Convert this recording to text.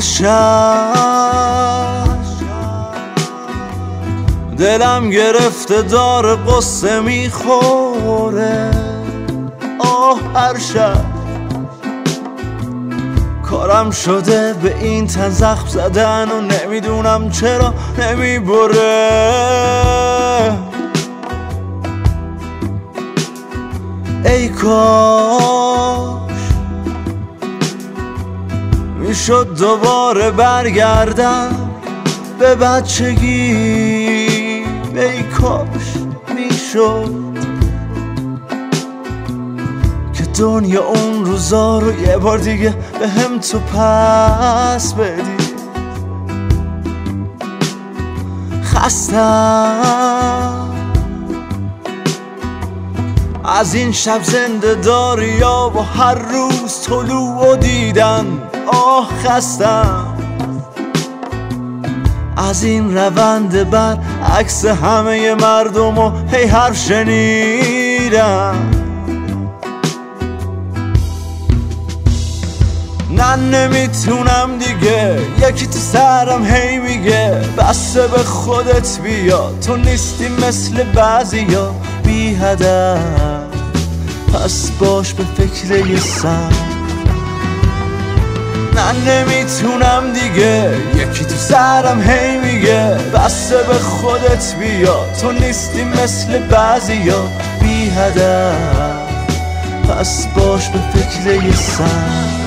شب دلم گرفته داره قصه میخوره. هر شب کارم شده به این تن زخم زدن و نمیدونم چرا نمیبره. ای کاش میشد دوباره برگردم به بچگی. ای کاش میشد که دنیا اون روزا رو یه بار دیگه به هم تو پس بدی. خستم از این شب زنده داری و هر روز طلوع و دیدن. خستم از این روند بر عکس همه مردم و هی حرف شنیدم. نه نمیتونم دیگه، یکی تو سرم هی میگه بسته به خودت بیا، تو نیستی مثل بعضیا بی هدف، پس باش به فکر یه سر. نه نمیتونم دیگه، یکی تو سرم هی میگه بسته به خودت بیا، تو نیستی مثل بعضیا بی هدف، پس باش به فکر یه سر.